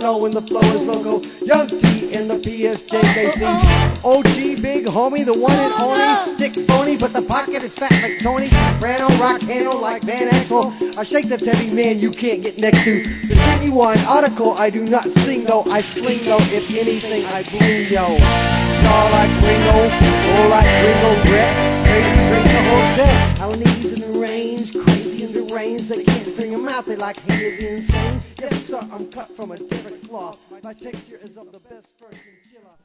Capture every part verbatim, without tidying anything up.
know when the flow is loco. Young T in the P S J K C. O G big homie, the one and only. Stick phony, but the pocket is fat like Tony. Brano, rock handle like Van Axel. I shake the heavy man you can't get next to. The genuine article, I do not sing though. I sling though, if anything I bling yo. Star like Ringo, roll like Ringo Brett. Crazy brings the whole set. Alanese in the range, crazy in the range. They can't bring them out, they like he is insane. Yes sir, I'm cut from a different cloth. My texture is of the best first and chiller.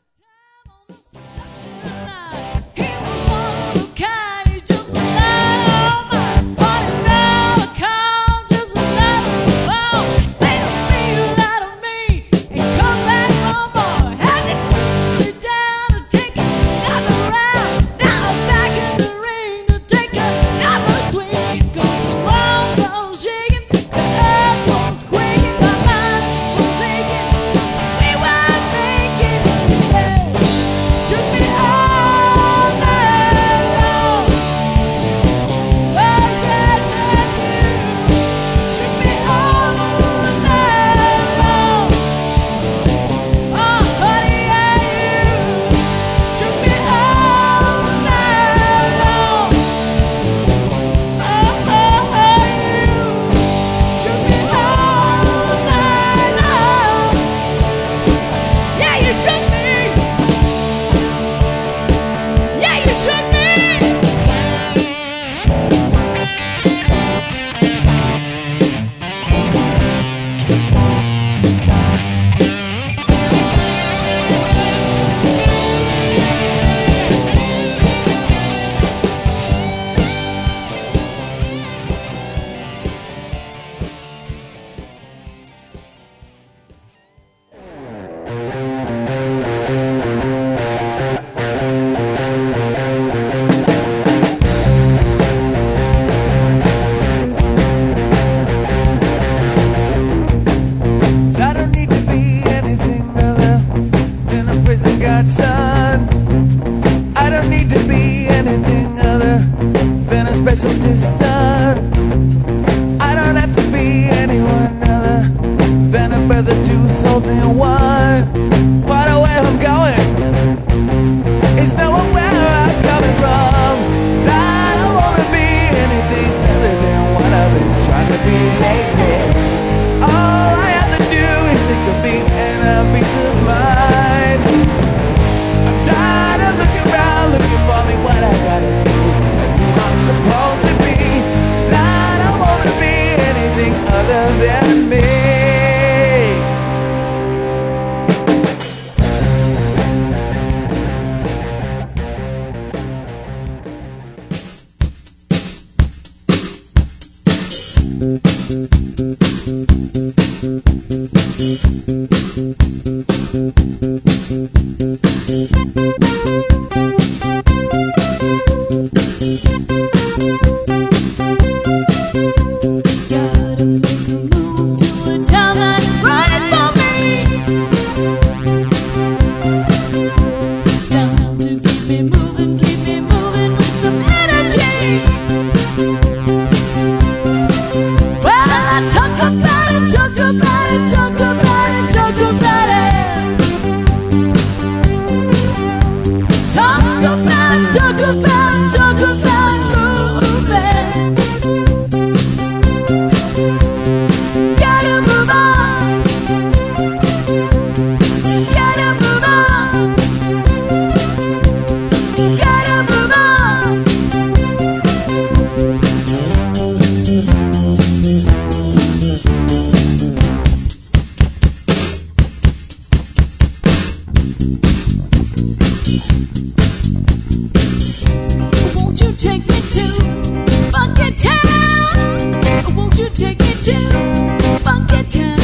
He was one of a kind, he just allowed my body now to come, just allowed wow. Made a meal out of me and come back no more. Had to put it down to take another round. Now I'm back in the ring to take another swing. It goes the walls all shaking, the earth was quaking, my mind was aching. We were thinking, yeah, should be all night long. Oh yes I do. Should be all night long. Oh honey I do. Should be all night long. Oh oh I do. Should be all night long. Yeah you should be. Yeah, you should be. I don't need to be anything other than a prison guard son. I don't need to be anything other than a specialist son. I don't have to be anyone other than a brother, two souls in one. What where I'm going is knowing where I'm coming from. 'Cause I don't wanna be anything other than what I've been trying to be lately. All I have to do is think of me and a peace of mind. I'm tired of looking around, looking for me what I gotta do and who I'm supposed to be. 'Cause I don't wanna be anything other than me. Gotta make a move to a town that's right for me. Time to keep me moving, keep me moving with some energy. Well, I talk about it, talk about it, talk about it, talk about it. Talk about it, talk about it, talk about it, moving. Gotta move on. Gotta move on. Gotta move on. Won't you take me to Funky Town? Won't you take me to Funky Town?